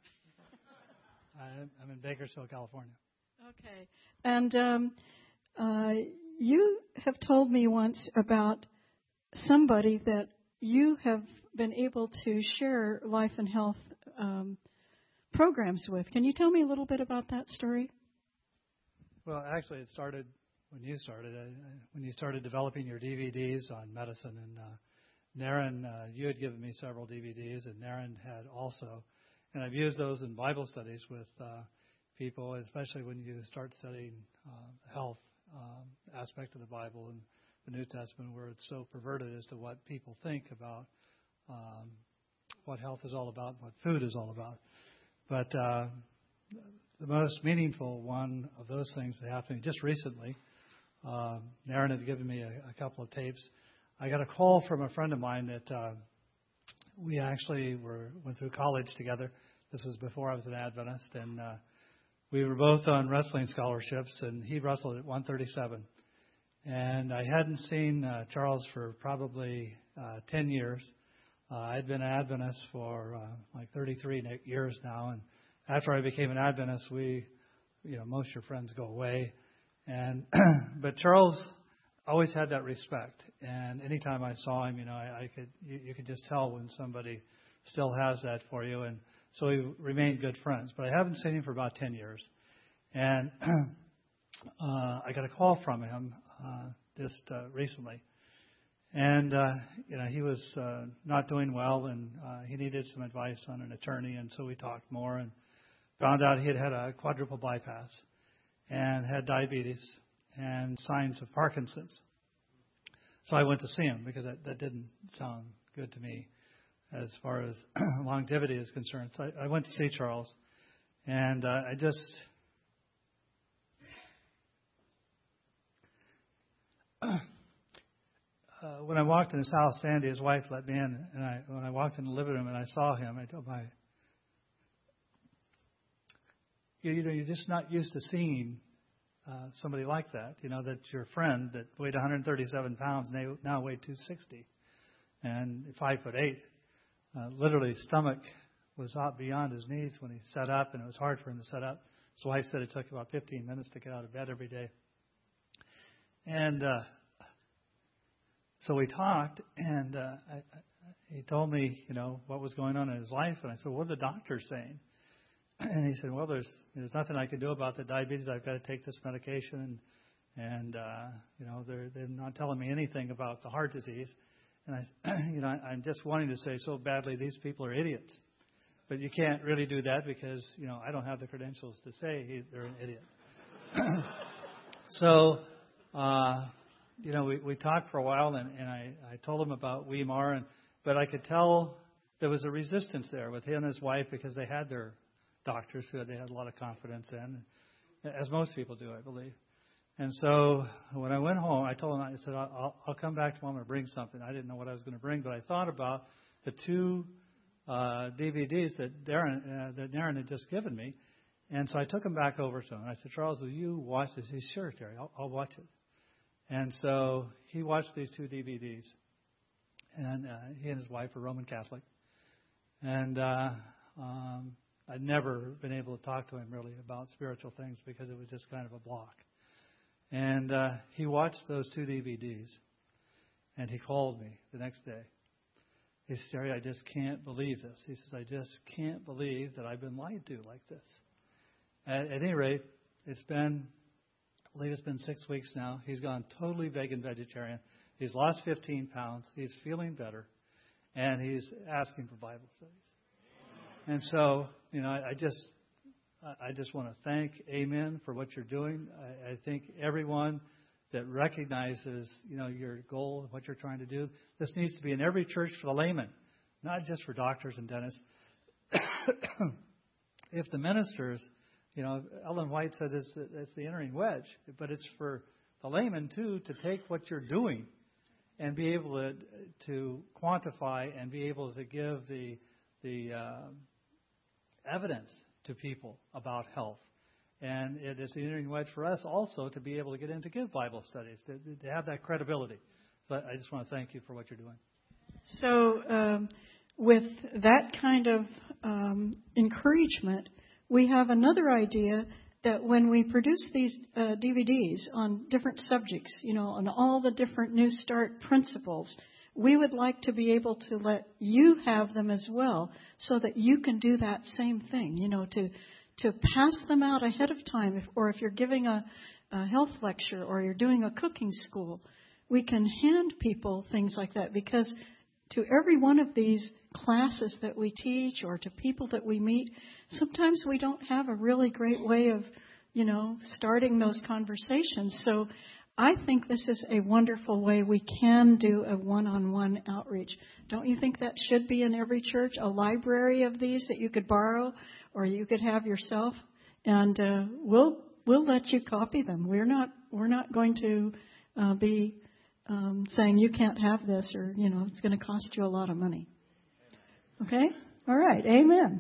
I'm in Bakersfield, California. Okay. And um, uh, you have told me once about somebody that you have been able to share life and health um, programs with. Can you tell me a little bit about that story? Well, actually, it started when you started. Uh, when you started developing your D V Ds on medicine. And uh, Naren, uh, you had given me several D V Ds, and Naren had also. and I've used those in Bible studies with uh, people, especially when you start studying uh, health um, aspect of the Bible and the New Testament, where it's so perverted as to what people think about um, what health is all about, what food is all about. But uh, the most meaningful one of those things that happened just recently, uh, Aaron had given me a, a couple of tapes. I got a call from a friend of mine that uh, we actually were went through college together. This was before I was an Adventist, and uh, we were both on wrestling scholarships, and he wrestled at one thirty-seven. And I hadn't seen uh, Charles for probably uh, ten years. Uh, I'd been an Adventist for uh, like thirty-three years now, and after I became an Adventist, we, you know, most of your friends go away, and but Charles always had that respect, and anytime I saw him, you know, I, I could you, you could just tell when somebody still has that for you, and so we remained good friends. But I haven't seen him for about ten years, and uh, I got a call from him uh, just uh, recently. And, uh, you know, he was uh, not doing well, and uh, he needed some advice on an attorney, and so we talked more and found out he had had a quadruple bypass and had diabetes and signs of Parkinson's. So I went to see him because that, that didn't sound good to me as far as longevity is concerned. So I, I went to see Charles, and uh, I just... Uh, when I walked in his house, Sandy, his wife, let me in, and I, when I walked in the living room and I saw him, I told my, you, you know, you're just not used to seeing uh, somebody like that. You know, that your friend that weighed one hundred thirty-seven pounds and they now weigh two sixty, and five foot eight. Uh, literally, his stomach was out beyond his knees when he sat up, and it was hard for him to sit up. His wife said it took about fifteen minutes to get out of bed every day, and. Uh, So we talked, and uh, I, I, he told me, you know, what was going on in his life. And I said, what are the doctors saying? And he said, well, there's there's nothing I can do about the diabetes. I've got to take this medication, and, and uh, you know, they're they're not telling me anything about the heart disease. And I, you know, I, I'm just wanting to say so badly, these people are idiots. But you can't really do that because, you know, I don't have the credentials to say he, they're an idiot. so. Uh, You know, we, we talked for a while, and, and I, I told him about Weimar, and but I could tell there was a resistance there with him and his wife because they had their doctors who they had a lot of confidence in, as most people do, I believe. And so when I went home, I told him, I said, I'll, I'll come back tomorrow and bring something. I didn't know what I was going to bring, but I thought about the two uh, D V Ds that Darren, uh, that Darren had just given me, and so I took them back over to him. And I said, Charles, will you watch this? He said, sure, Terry, I'll, I'll watch it. And so he watched these two D V Ds, and uh, he and his wife are Roman Catholic. And uh, um, I'd never been able to talk to him really about spiritual things because it was just kind of a block. And uh, he watched those two D V Ds, and he called me the next day. He said, Terry, I just can't believe this. He says, I just can't believe that I've been lied to like this. At, at any rate, it's been... I believe it's been six weeks now. He's gone totally vegan vegetarian. He's lost fifteen pounds. He's feeling better. And he's asking for Bible studies. And so, you know, I, I just I just want to thank Amen for what you're doing. I, I think everyone that recognizes, you know, your goal, what you're trying to do, this needs to be in every church for the layman, not just for doctors and dentists. If the ministers... You know, Ellen White says it's, it's the entering wedge, but it's for the layman, too, to take what you're doing and be able to, to quantify and be able to give the, the uh, evidence to people about health. And it is the entering wedge for us also to be able to get in to give Bible studies, to, to have that credibility. So I just want to thank you for what you're doing. So um, with that kind of um, encouragement, we have another idea that when we produce these uh, D V Ds on different subjects, you know, on all the different New Start principles, we would like to be able to let you have them as well so that you can do that same thing, you know, to to pass them out ahead of time. If, or if you're giving a, a health lecture or you're doing a cooking school, we can hand people things like that because to every one of these classes that we teach or to people that we meet, sometimes we don't have a really great way of, you know, starting those conversations. So I think this is a wonderful way we can do a one-on-one outreach. Don't you think that should be in every church, a library of these that you could borrow or you could have yourself? And uh, we'll we'll let you copy them. We're not we're not going to uh, be um, saying you can't have this, or you know it's going to cost you a lot of money. Okay? All right. Amen.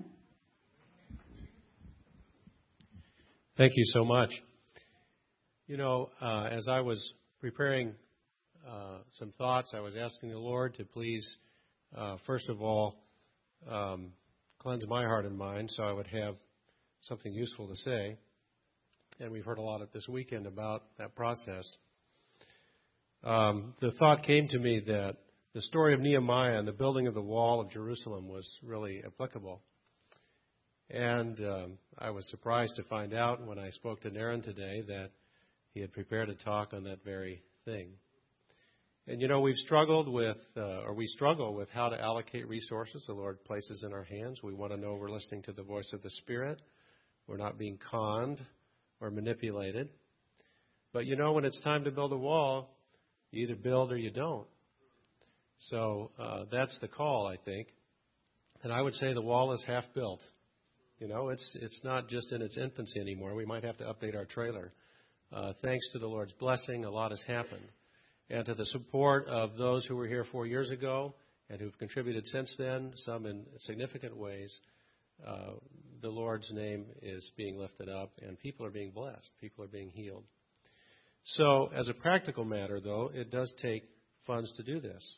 Thank you so much. You know, uh, as I was preparing uh, some thoughts, I was asking the Lord to please, uh, first of all, um, cleanse my heart and mind so I would have something useful to say. And we've heard a lot of this weekend about that process. Um, the thought came to me that the story of Nehemiah and the building of the wall of Jerusalem was really applicable. And um, I was surprised to find out when I spoke to Naren today that he had prepared a talk on that very thing. And, you know, we've struggled with, uh, or we struggle with how to allocate resources the Lord places in our hands. We want to know we're listening to the voice of the Spirit. We're not being conned or manipulated. But, you know, when it's time to build a wall, you either build or you don't. So uh, that's the call, I think. And I would say the wall is half built. You know, it's it's not just in its infancy anymore. We might have to update our trailer. Uh, thanks to the Lord's blessing, a lot has happened. And to the support of those who were here four years ago and who've contributed since then, some in significant ways, uh, the Lord's name is being lifted up and people are being blessed. People are being healed. So as a practical matter, though, it does take funds to do this.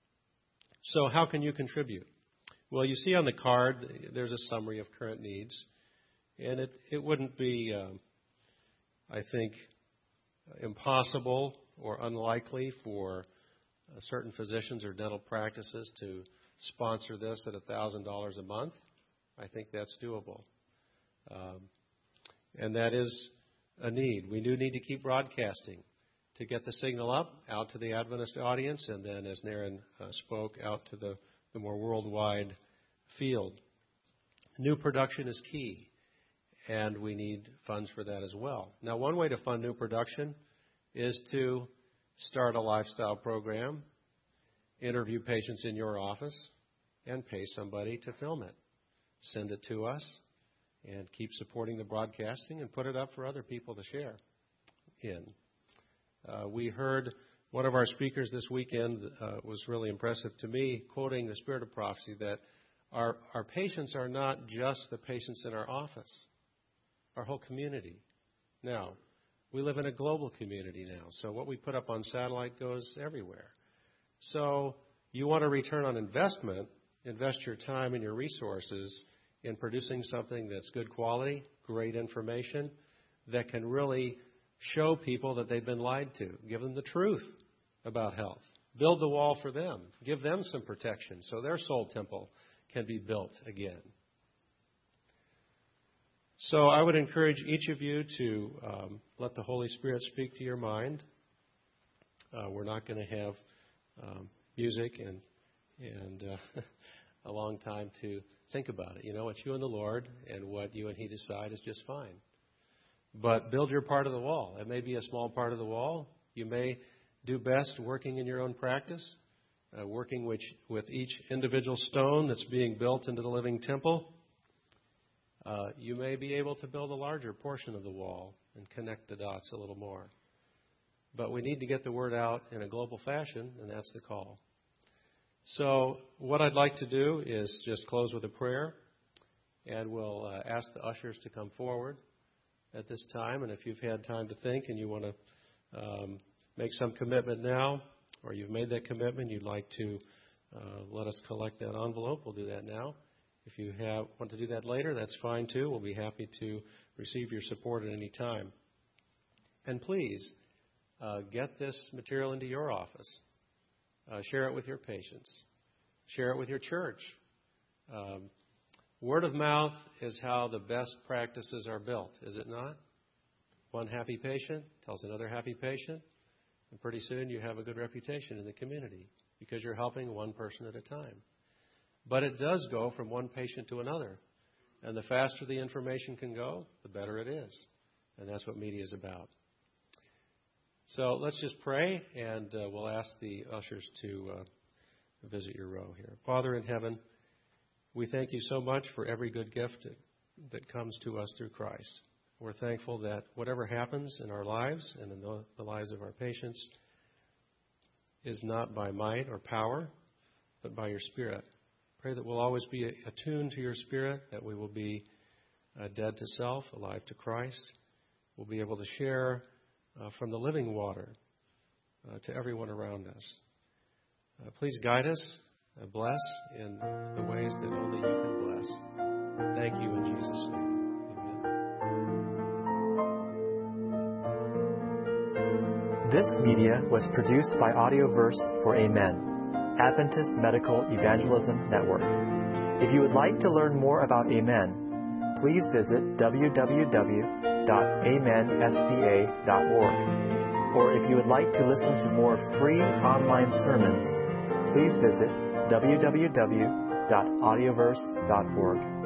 So how can you contribute? Well, you see on the card, there's a summary of current needs. And it, it wouldn't be, um, I think, impossible or unlikely for uh, certain physicians or dental practices to sponsor this at one thousand dollars a month. I think that's doable. Um, and that is a need. We do need to keep broadcasting to get the signal up out to the Adventist audience and then, as Naren uh, spoke, out to the, the more worldwide field. New production is key, and we need funds for that as well. Now, one way to fund new production is to start a lifestyle program, interview patients in your office, and pay somebody to film it. Send it to us, and keep supporting the broadcasting and put it up for other people to share in. Uh, we heard one of our speakers this weekend uh, was really impressive to me, quoting the Spirit of Prophecy, that our, our patients are not just the patients in our office, our whole community. Now, we live in a global community now, so what we put up on satellite goes everywhere. So you want a return on investment, invest your time and your resources in producing something that's good quality, great information, that can really show people that they've been lied to. Give them the truth about health. Build the wall for them. Give them some protection so their soul temple can be built again. So I would encourage each of you to um, let the Holy Spirit speak to your mind. Uh, we're not going to have um, music and and uh, a long time to think about it. You know, it's you and the Lord, and what you and He decide is just fine. But build your part of the wall. It may be a small part of the wall. You may do best working in your own practice, uh, working with, with each individual stone that's being built into the living temple. Uh, you may be able to build a larger portion of the wall and connect the dots a little more. But we need to get the word out in a global fashion, and that's the call. So what I'd like to do is just close with a prayer, and we'll uh, ask the ushers to come forward at this time. And if you've had time to think and you want to um, make some commitment now, or you've made that commitment, you'd like to uh, let us collect that envelope, we'll do that now. If you have, want to do that later, that's fine too. We'll be happy to receive your support at any time. And please, uh, get this material into your office. Uh, share it with your patients. Share it with your church. Um, word of mouth is how the best practices are built, is it not? One happy patient tells another happy patient, and pretty soon you have a good reputation in the community because you're helping one person at a time. But it does go from one patient to another. And the faster the information can go, the better it is. And that's what media is about. So let's just pray, and uh, we'll ask the ushers to uh, visit your row here. Father in heaven, we thank you so much for every good gift that, that comes to us through Christ. We're thankful that whatever happens in our lives and in the, the lives of our patients is not by might or power, but by your Spirit. Pray that we'll always be attuned to your Spirit, that we will be uh, dead to self, alive to Christ. We'll be able to share uh, from the living water uh, to everyone around us. Uh, please guide us, uh, bless in the ways that only you can bless. Thank you in Jesus' name. This media was produced by Audioverse for Amen, Adventist Medical Evangelism Network. If you would like to learn more about Amen, please visit w w w dot amen s d a dot org. Or if you would like to listen to more free online sermons, please visit w w w dot audioverse dot org.